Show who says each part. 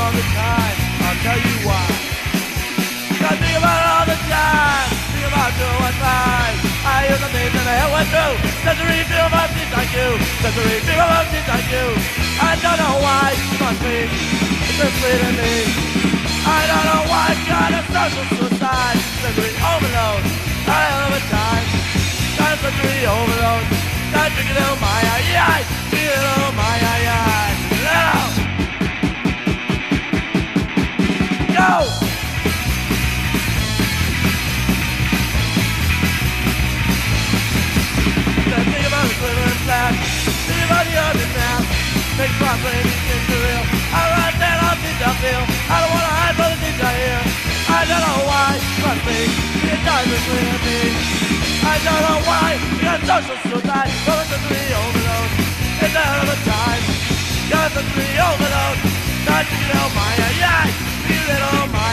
Speaker 1: all the time. I'll tell you why. I think about it all the time. Think about doing what's right. I hear the things that the hell went through. Sensory feel about things like you. Sensory feel about things like you. I don't know why you must be interested in me. I don't know why I got a social suicide. Sensory overload. Not a hell of a time. Got a sensory overload. Got to drink a little my eye. Drink a little my eye. Go! Think about the glitter and flash. Think about the ugly mask. Make my brain things are real. I write down all things I feel. I don't wanna hide from the things I hear. I don't know why, but it doesn't clear me. I don't know why we got social suicide. From a sensory overload. It's a hell of a time. Got a sensory overload. Not to get out my eye. You little my